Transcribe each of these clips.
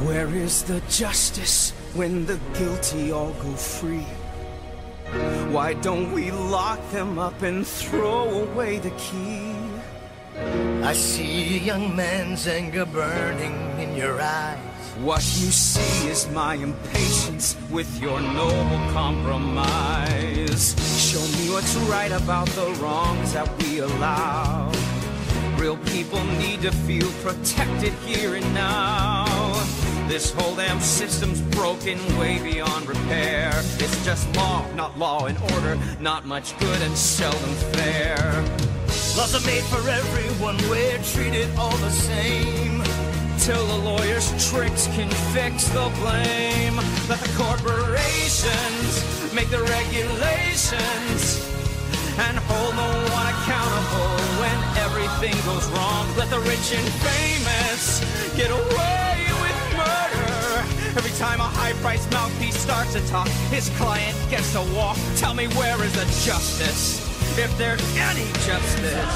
Where is the justice when the guilty all go free? Why don't we lock them up and throw away the key? I see a young man's anger burning in your eyes. What you see is my impatience with your noble compromise. Show me what's right about the wrongs that we allow. Real people need to feel protected here and now. This whole damn system's broken way beyond repair. It's just law, not law and order, not much good and seldom fair. Laws are made for everyone, we're treated all the same. Till the lawyer's tricks can fix the blame. Let the corporations make the regulations and hold no one accountable when everything goes wrong. Let the rich and famous get away with murder. Every time a high-priced mouthpiece starts to talk, his client gets to walk. Tell me, where is the justice, if there's any justice?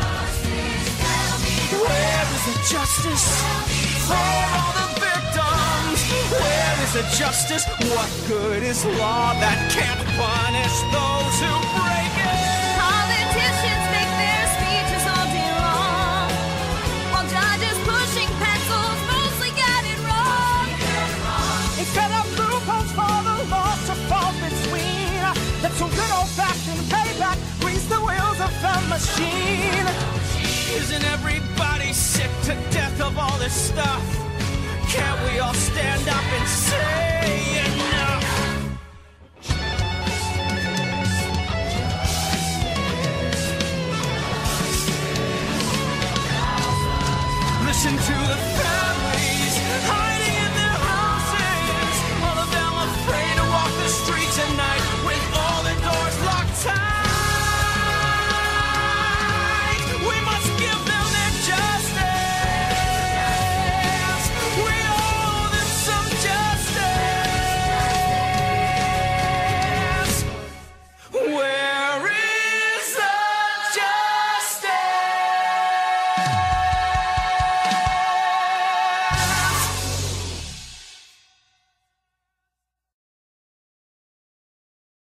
Where is the justice for all the victims? Where is the justice? What good is law that can't punish those who break it? Politicians make their speeches all day long, while judges pushing pencils mostly get it wrong. They set up loopholes for the law to fall between. Let some good old-fashioned payback grease the wheels of the machine. Isn't everybody sick to death of all this stuff? Can't we all stand up and say enough? Listen to the families hiding in their houses, all of them afraid to walk the streets at night.